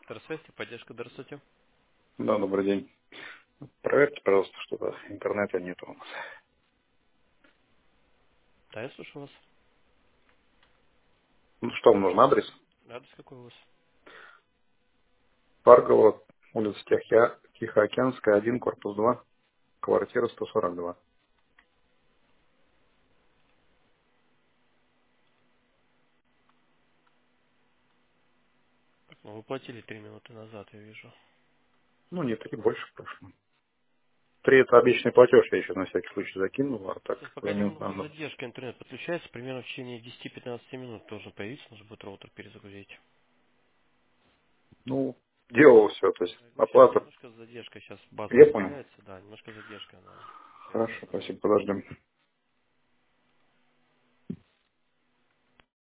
Центр связи, поддержка, здравствуйте. Да, добрый день. Проверьте, пожалуйста, что-то интернета нету у нас. Да, я слушаю вас. Ну что, вам нужен адрес? Адрес какой у вас? Парково, улица Тихоокеанская, 1, корпус 2, квартира 142. Так, ну, вы платили 3 минуты назад, я вижу. Ну, не 3, больше прошло. 3 это обещанный платеж, я еще на всякий случай закинул, а так Сейчас пока 2 минут немного назад. задержка, интернет подключается, примерно в течение 10-15 минут должен появиться, нужно будет роутер перезагрузить. Ну, делал все, то есть Я говорю, сейчас оплата. немножко задержка, сейчас база Я понял. обновляется, да, немножко задержка она Хорошо, связана. спасибо, подождем.